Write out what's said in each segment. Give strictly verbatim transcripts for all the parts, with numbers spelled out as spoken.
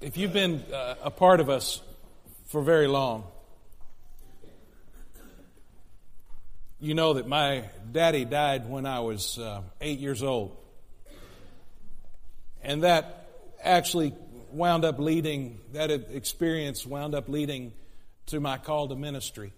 If you've been uh, a part of us for very long, you know that my daddy died when I was uh, eight years old. And that actually wound up leading, that experience wound up leading to my call to ministry.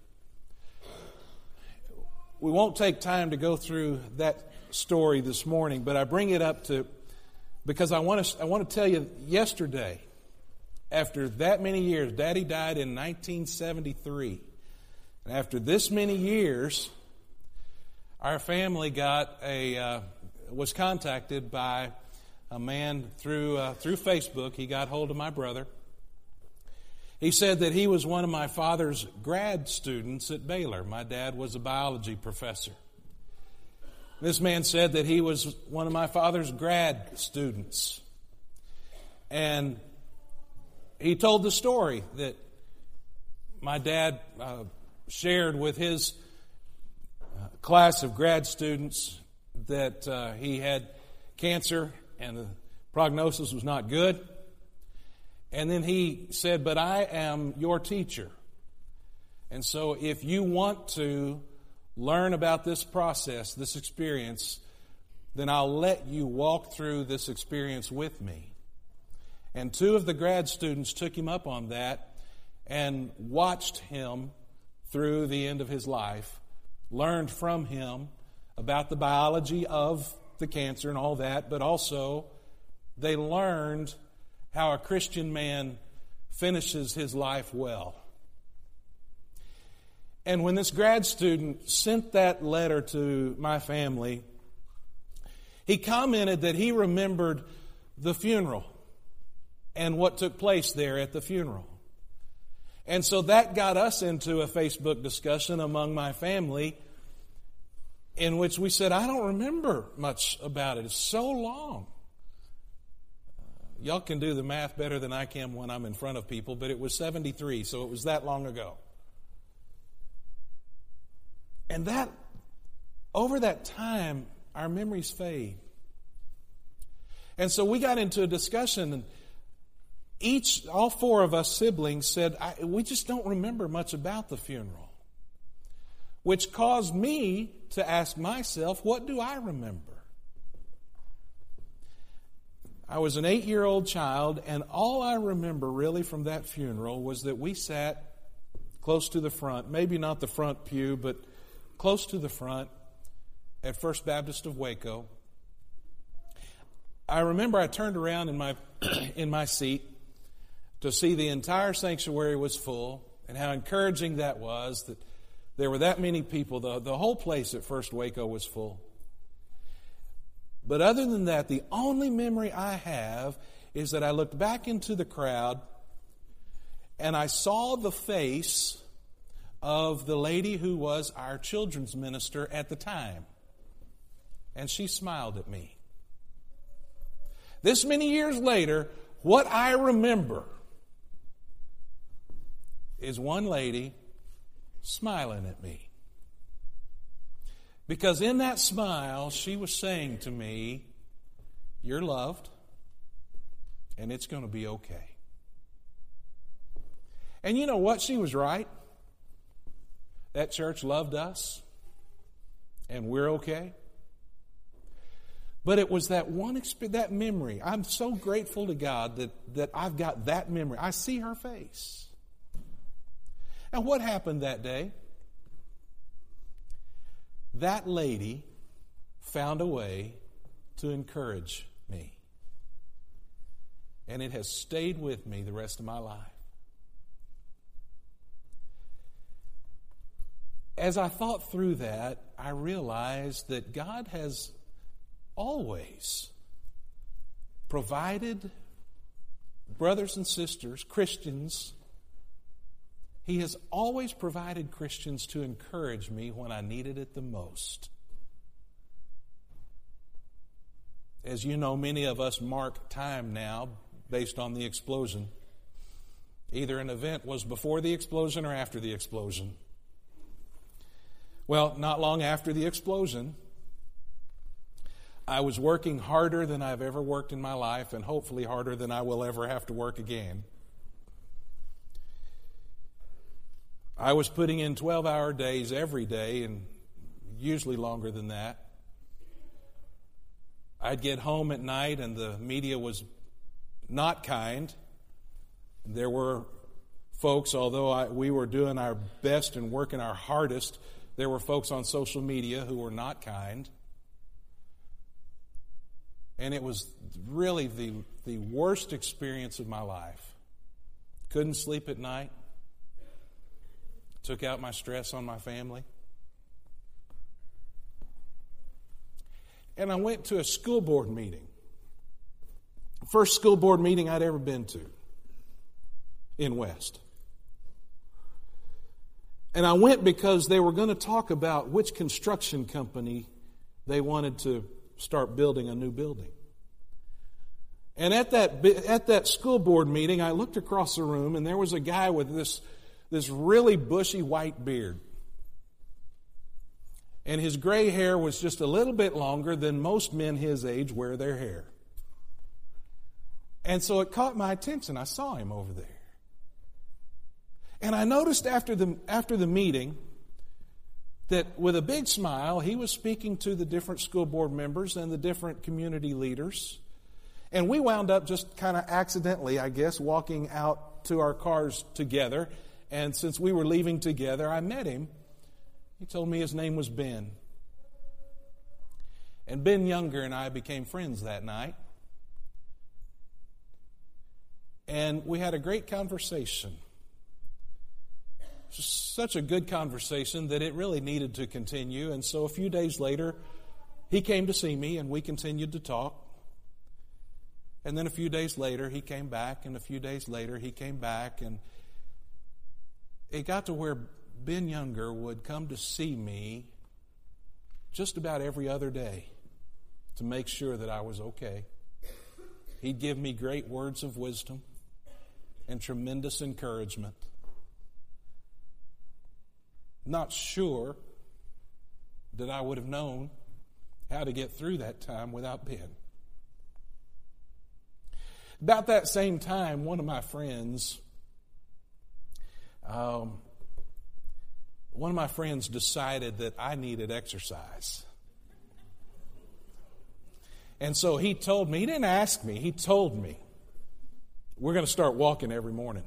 We won't take time to go through that story this morning, but I bring it up to because I want to I want to tell you, yesterday, after that many years, Daddy died in nineteen seventy-three. And after this many years, our family got a uh, was contacted by a man through uh, through Facebook. He got hold of my brother. He said that he was one of my father's grad students at Baylor. My dad was a biology professor. This man said that he was one of my father's grad students. And he told the story that my dad uh, shared with his uh, class of grad students that uh, he had cancer and the prognosis was not good. And then he said, but I am your teacher. And so if you want to learn about this process, this experience, then I'll let you walk through this experience with me. And two of the grad students took him up on that and watched him through the end of his life, learned from him about the biology of the cancer and all that, but also they learned how a Christian man finishes his life well. And when this grad student sent that letter to my family, he commented that he remembered the funeral and what took place there at the funeral. And so that got us into a Facebook discussion among my family in which we said, I don't remember much about it. It's so long. Y'all can do the math better than I can when I'm in front of people, but it was seventy-three, so it was that long ago. And that, over that time, our memories fade. And so we got into a discussion, and each, all four of us siblings said, I, we just don't remember much about the funeral. Which caused me to ask myself, what do I remember? I was an eight-year-old child, and all I remember really from that funeral was that we sat close to the front, maybe not the front pew, but close to the front at First Baptist of Waco. I remember I turned around in my in my seat to see the entire sanctuary was full, and how encouraging that was, that there were that many people. The, the whole place at First Waco was full. But other than that, the only memory I have is that I looked back into the crowd and I saw the face of the lady who was our children's minister at the time. And she smiled at me. This many years later, what I remember is one lady smiling at me. Because in that smile, she was saying to me, you're loved, and it's going to be okay. And you know what? She was right. That church loved us, and we're okay. But it was that one experience, that memory. I'm so grateful to God that, that I've got that memory. I see her face. And what happened that day? That lady found a way to encourage me. And it has stayed with me the rest of my life. As I thought through that, I realized that God has always provided brothers and sisters, Christians. He has always provided Christians to encourage me when I needed it the most. As you know, many of us mark time now based on the explosion. Either an event was before the explosion or after the explosion. Well, not long after the explosion, I was working harder than I've ever worked in my life, and hopefully harder than I will ever have to work again. I was putting in twelve-hour days every day, and usually longer than that. I'd get home at night, and the media was not kind. There were folks, although I, we were doing our best and working our hardest, there were folks on social media who were not kind. And it was really the, the worst experience of my life. Couldn't sleep at night. Took out my stress on my family. And I went to a school board meeting. First school board meeting I'd ever been to in West. And I went because they were going to talk about which construction company they wanted to start building a new building. And at that at that school board meeting, I looked across the room, and there was a guy with this, this really bushy white beard. And his gray hair was just a little bit longer than most men his age wear their hair. And so it caught my attention. I saw him over there. And I noticed after the after the meeting that with a big smile, he was speaking to the different school board members and the different community leaders. And we wound up just kind of accidentally, I guess, walking out to our cars together. And since we were leaving together, I met him. He told me his name was Ben. And Ben Younger and I became friends that night. And we had a great conversation. Such a good conversation that it really needed to continue. And so a few days later, he came to see me and we continued to talk. And then a few days later, he came back, and a few days later, he came back. And it got to where Ben Younger would come to see me just about every other day to make sure that I was okay. He'd give me great words of wisdom and tremendous encouragement. Not sure that I would have known how to get through that time without Ben. About that same time, one of my friends, um, one of my friends decided that I needed exercise. And so he told me, he didn't ask me, he told me, we're going to start walking every morning.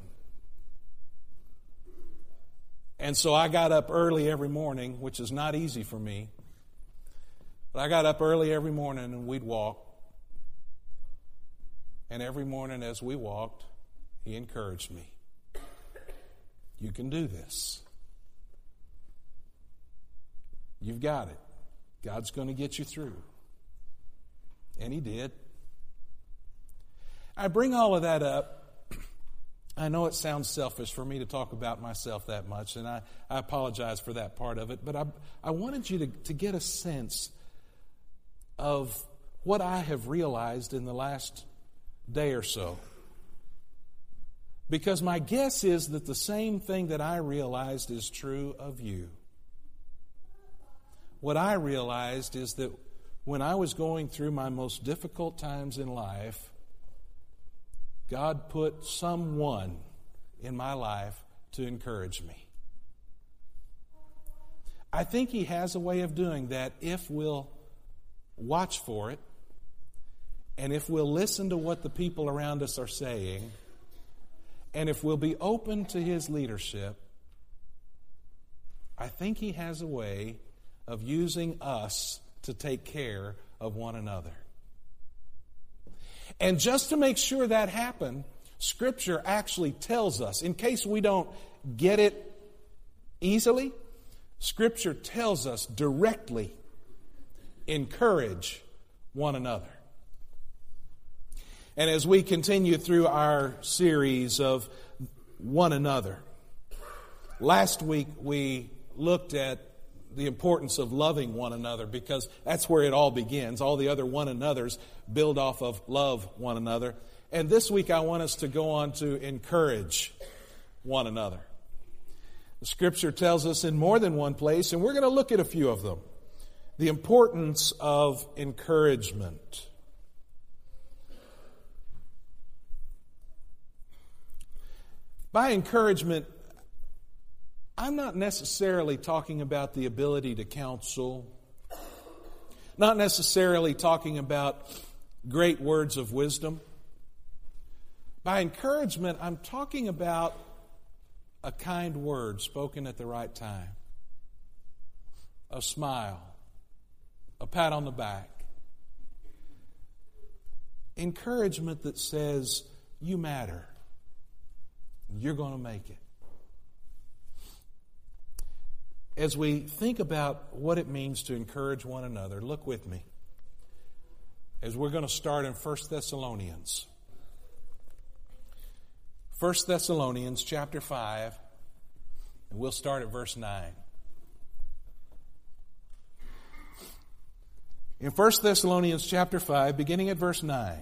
And so I got up early every morning, which is not easy for me. But I got up early every morning and we'd walk. And every morning as we walked, he encouraged me. You can do this. You've got it. God's going to get you through. And he did. I bring all of that up. I know it sounds selfish for me to talk about myself that much, and I, I apologize for that part of it, but I, I wanted you to, to get a sense of what I have realized in the last day or so. Because my guess is that the same thing that I realized is true of you. What I realized is that when I was going through my most difficult times in life, God put someone in my life to encourage me. I think he has a way of doing that if we'll watch for it, and if we'll listen to what the people around us are saying, and if we'll be open to his leadership. I think he has a way of using us to take care of one another. And just to make sure that happened, Scripture actually tells us, in case we don't get it easily, Scripture tells us directly, encourage one another. And as we continue through our series of one another, last week we looked at the importance of loving one another, because that's where it all begins. All the other one another's build off of love one another. And this week I want us to go on to encourage one another. The Scripture tells us in more than one place, and we're going to look at a few of them. the importance of encouragement. By encouragement, I'm not necessarily talking about the ability to counsel, not necessarily talking about great words of wisdom. By encouragement, I'm talking about a kind word spoken at the right time, a smile, a pat on the back, encouragement that says, you matter, you're going to make it. As we think about what it means to encourage one another, look with me as we're going to start in First Thessalonians. First Thessalonians chapter five, and we'll start at verse nine. In First Thessalonians chapter five, beginning at verse nine.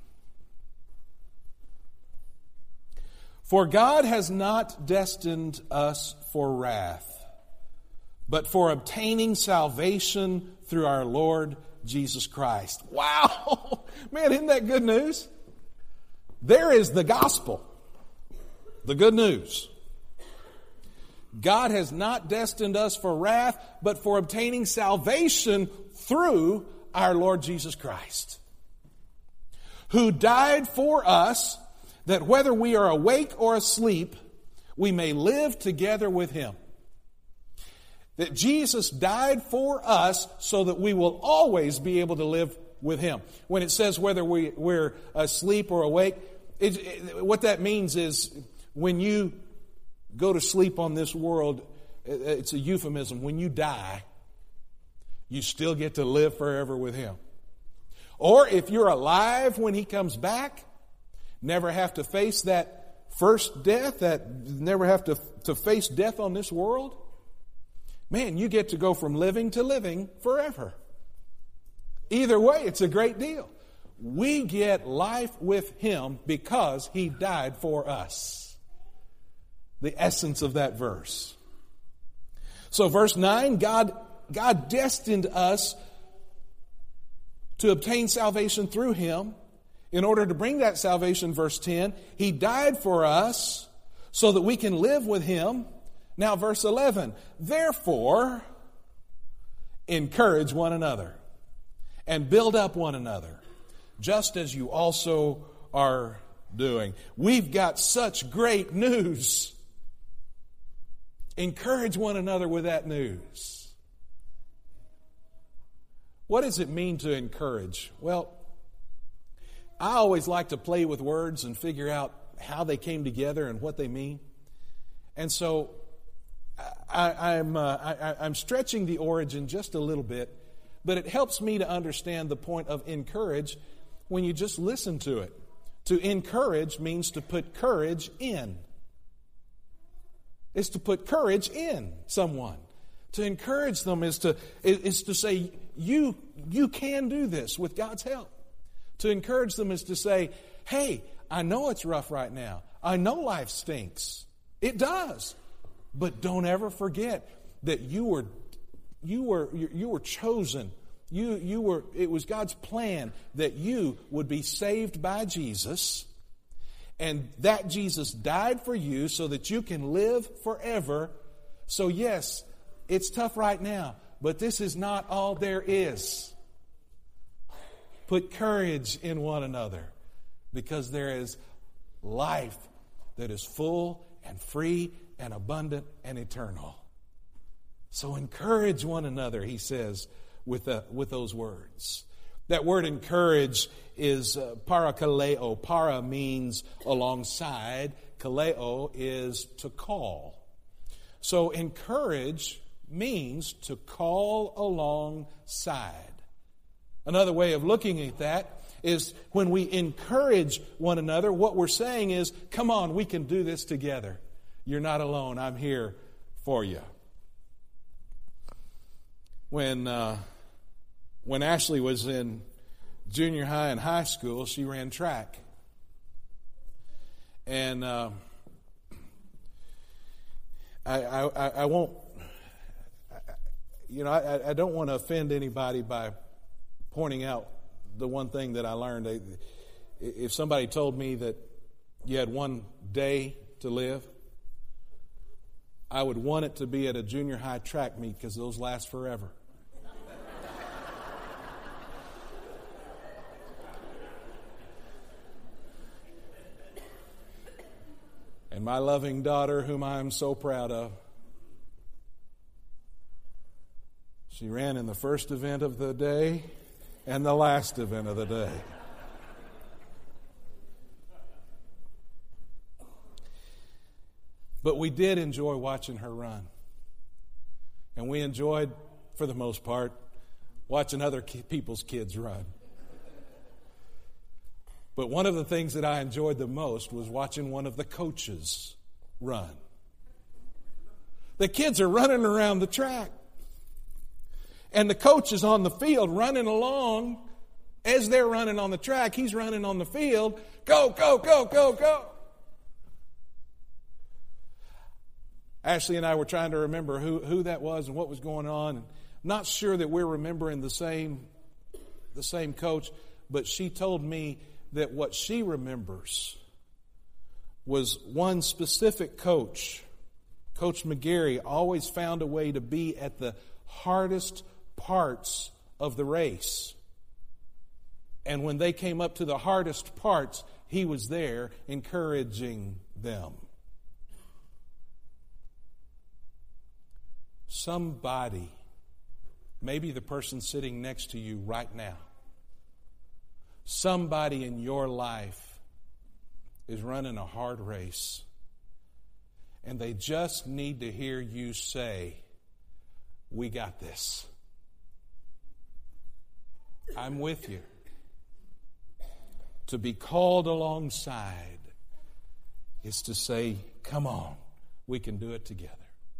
For God has not destined us for wrath, but for obtaining salvation through our Lord Jesus Christ. Wow! Man, isn't that good news? There is the gospel. The good news. God has not destined us for wrath, but for obtaining salvation through our Lord Jesus Christ, who died for us, that whether we are awake or asleep, we may live together with Him. That Jesus died for us so that we will always be able to live with Him. When it says whether we, we're asleep or awake, it, it, what that means is when you go to sleep on this world, it's a euphemism. When you die, you still get to live forever with Him. Or if you're alive when He comes back, never have to face that first death, that never have to, to face death on this world, man, you get to go from living to living forever. Either way, it's a great deal. We get life with Him because He died for us. The essence of that verse. So verse nine, God, God destined us to obtain salvation through Him. In order to bring that salvation, verse ten, He died for us so that we can live with Him. Now, verse eleven, therefore, encourage one another and build up one another, just as you also are doing. We've got such great news. Encourage one another with that news. What does it mean to encourage? Well, I always like to play with words and figure out how they came together and what they mean. And so I, I'm, uh, I, I'm stretching the origin just a little bit, but it helps me to understand the point of encourage when you just listen to it. To encourage means to put courage in. It's to put courage in someone. To encourage them is to, is to say, you, you can do this with God's help. To encourage them is to say, hey, I know it's rough right now. I know life stinks. It does. But don't ever forget that you were you were you were chosen. You you were it was God's plan that you would be saved by Jesus, and that Jesus died for you so that you can live forever. So yes, it's tough right now, but this is not all there is. Put courage in one another, because there is life that is full and free and abundant and eternal. So encourage one another, he says, with the, with those words. That word encourage is uh, parakaleo. Para means alongside. Kaleo is to call. So encourage means to call alongside. Another way of looking at that is when we encourage one another, what we're saying is, come on, we can do this together. You're not alone. I'm here for you. When uh, when Ashley was in junior high and high school, she ran track. And uh, I, I, I won't... you know, I, I don't want to offend anybody by pointing out the one thing that I learned. If somebody told me that you had one day to live, I would want it to be at a junior high track meet because those last forever. And my loving daughter, whom I am so proud of, she ran in the first event of the day and the last event of the day. But we did enjoy watching her run. And we enjoyed, for the most part, watching other people's kids run. But one of the things that I enjoyed the most was watching one of the coaches run. The kids are running around the track. And the coach is on the field running along. As they're running on the track, he's running on the field. Go, go, go, go, go. Ashley and I were trying to remember who, who that was and what was going on. Not sure that we're remembering the same, the same coach, but she told me that what she remembers was one specific coach. Coach McGarry always found a way to be at the hardest parts of the race. And when they came up to the hardest parts, he was there encouraging them. Somebody, maybe the person sitting next to you right now, somebody in your life is running a hard race, and they just need to hear you say, "We got this. I'm with you." To be called alongside is to say, "Come on, we can do it together."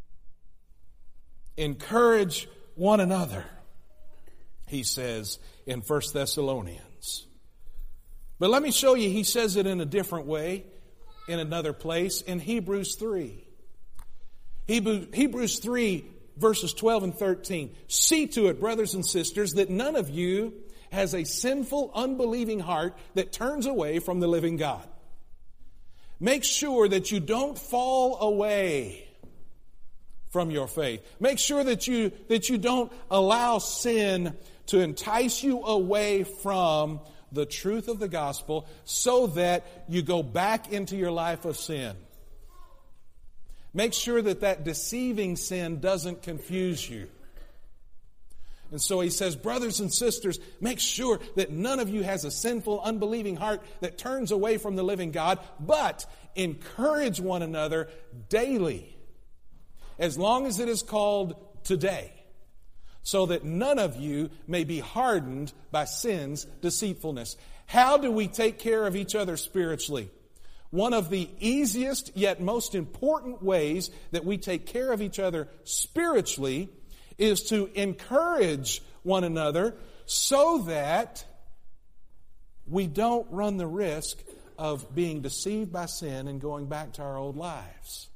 Encourage one another, he says in First Thessalonians. But let me show you, he says it in a different way, in another place, in Hebrews three. Hebrews three, verses twelve and thirteen. See to it, brothers and sisters, that none of you has a sinful, unbelieving heart that turns away from the living God. Make sure that you don't fall away from your faith. Make sure that you that you don't allow sin to entice you away from the truth of the gospel so that you go back into your life of sin. Make sure that that deceiving sin doesn't confuse you. And so he says, brothers and sisters, make sure that none of you has a sinful, unbelieving heart that turns away from the living God, but encourage one another daily, as long as it is called today, so that none of you may be hardened by sin's deceitfulness. How do we take care of each other spiritually? One of the easiest yet most important ways that we take care of each other spiritually is to encourage one another so that we don't run the risk of being deceived by sin and going back to our old lives.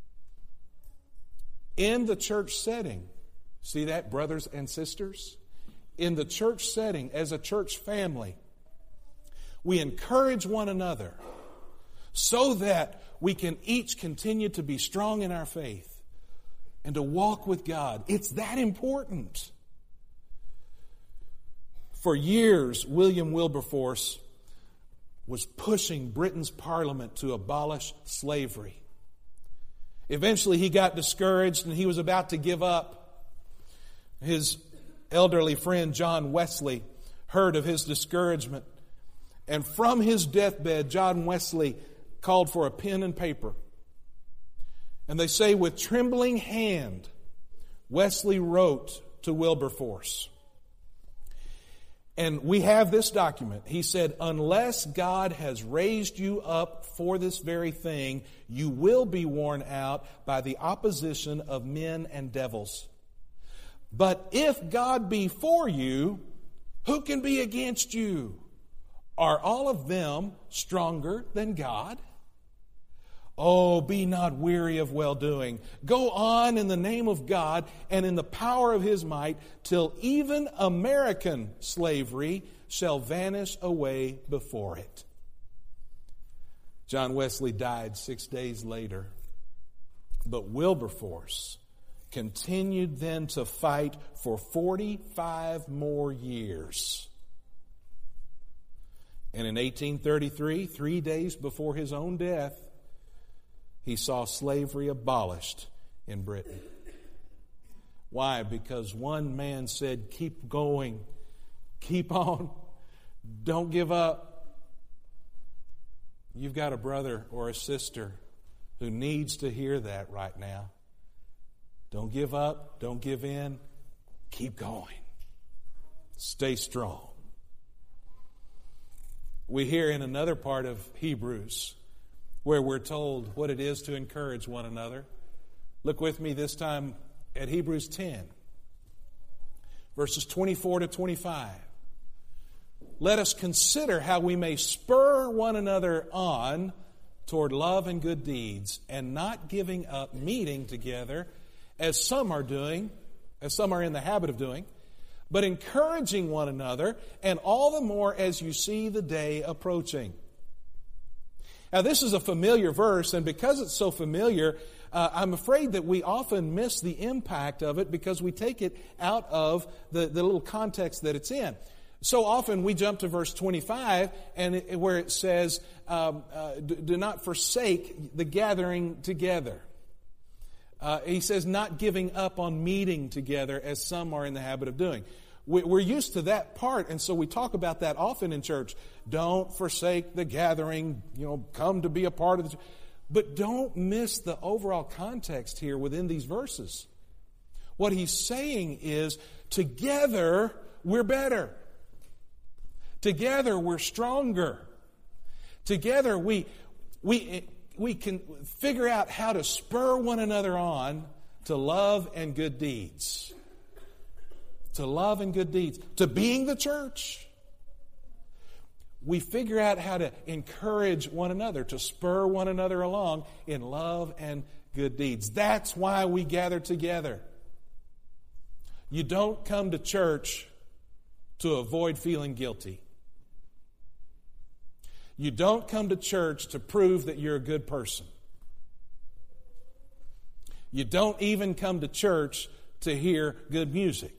In the church setting, see that, brothers and sisters? In the church setting, as a church family, we encourage one another so that we can each continue to be strong in our faith and to walk with God. It's that important. For years, William Wilberforce was pushing Britain's Parliament to abolish slavery. Eventually, he got discouraged and he was about to give up. His elderly friend, John Wesley, heard of his discouragement. And from his deathbed, John Wesley called for a pen and paper. And they say with trembling hand, Wesley wrote to Wilberforce. And we have this document. He said, unless God has raised you up for this very thing, you will be worn out by the opposition of men and devils. But if God be for you, who can be against you? Are all of them stronger than God? Oh, be not weary of well-doing. Go on in the name of God and in the power of His might, till even American slavery shall vanish away before it. John Wesley died six days later, but Wilberforce continued then to fight for forty-five more years. And in eighteen thirty-three, three days before his own death, he saw slavery abolished in Britain. Why? Because one man said, keep going, keep on, don't give up. You've got a brother or a sister who needs to hear that right now. Don't give up, don't give in, keep going. Stay strong. We hear in another part of Hebrews where we're told what it is to encourage one another. Look with me this time at Hebrews ten, verses twenty-four to twenty-five. Let us consider how we may spur one another on toward love and good deeds, and not giving up meeting together, as some are doing, as some are in the habit of doing, but encouraging one another, and all the more as you see the day approaching. Now, this is a familiar verse, and because it's so familiar, uh, I'm afraid that we often miss the impact of it because we take it out of the, the little context that it's in. So often we jump to verse twenty-five, and it, where it says, um, uh, do, do not forsake the gathering together. Uh, he says, not giving up on meeting together as some are in the habit of doing. We're used to that part, and so we talk about that often in church. Don't forsake the gathering, you know, come to be a part of the church. But don't miss the overall context here within these verses. What he's saying is, together we're better. Together we're stronger. Together we we we can figure out how to spur one another on to love and good deeds. To love and good deeds. To being the church. We figure out how to encourage one another, to spur one another along in love and good deeds. That's why we gather together. You don't come to church to avoid feeling guilty. You don't come to church to prove that you're a good person. You don't even come to church to hear good music.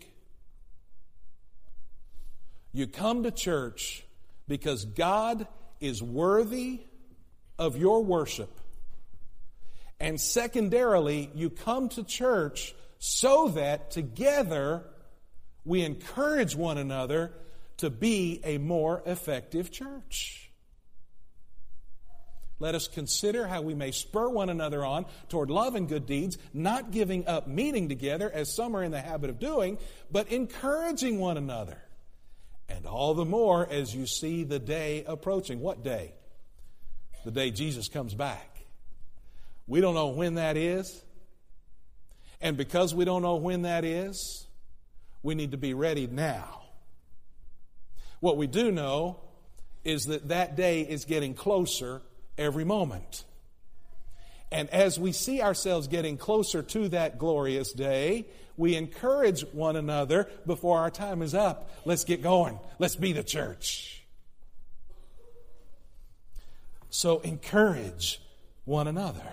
You come to church because God is worthy of your worship. And secondarily, you come to church so that together we encourage one another to be a more effective church. Let us consider how we may spur one another on toward love and good deeds, not giving up meeting together as some are in the habit of doing, but encouraging one another. And all the more as you see the day approaching. What day? The day Jesus comes back. We don't know when that is. And because we don't know when that is, we need to be ready now. What we do know is that that day is getting closer every moment. And as we see ourselves getting closer to that glorious day, we encourage one another before our time is up. Let's get going. Let's be the church. So encourage one another.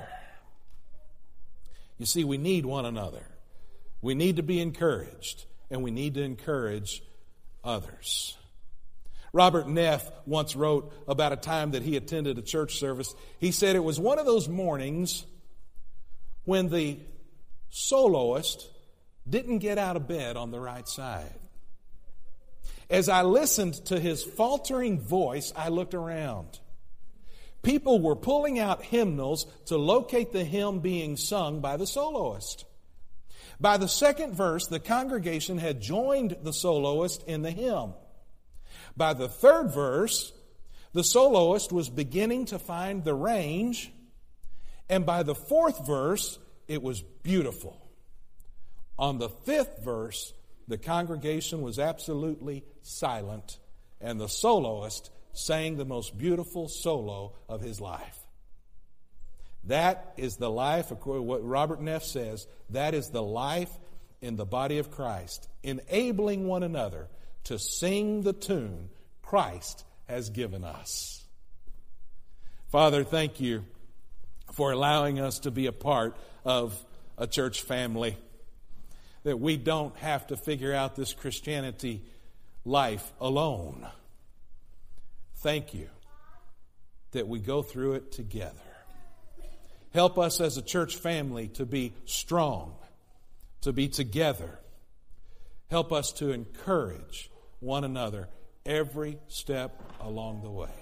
You see, we need one another. We need to be encouraged, and we need to encourage others. Robert Neff once wrote about a time that he attended a church service. He said it was one of those mornings when the soloist didn't get out of bed on the right side. As I listened to his faltering voice, I looked around. People were pulling out hymnals to locate the hymn being sung by the soloist. By the second verse, the congregation had joined the soloist in the hymn. By the third verse, the soloist was beginning to find the range, and by the fourth verse, it was beautiful. On the fifth verse, the congregation was absolutely silent, and the soloist sang the most beautiful solo of his life. That is the life, according to what Robert Neff says, that is the life in the body of Christ, enabling one another to sing the tune Christ has given us. Father, thank you for allowing us to be a part of a church family, that we don't have to figure out this Christianity life alone. Thank you that we go through it together. Help us as a church family to be strong, to be together. Help us to encourage one another every step along the way.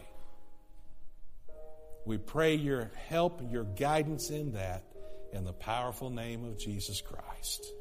We pray your help and your guidance in that in the powerful name of Jesus Christ.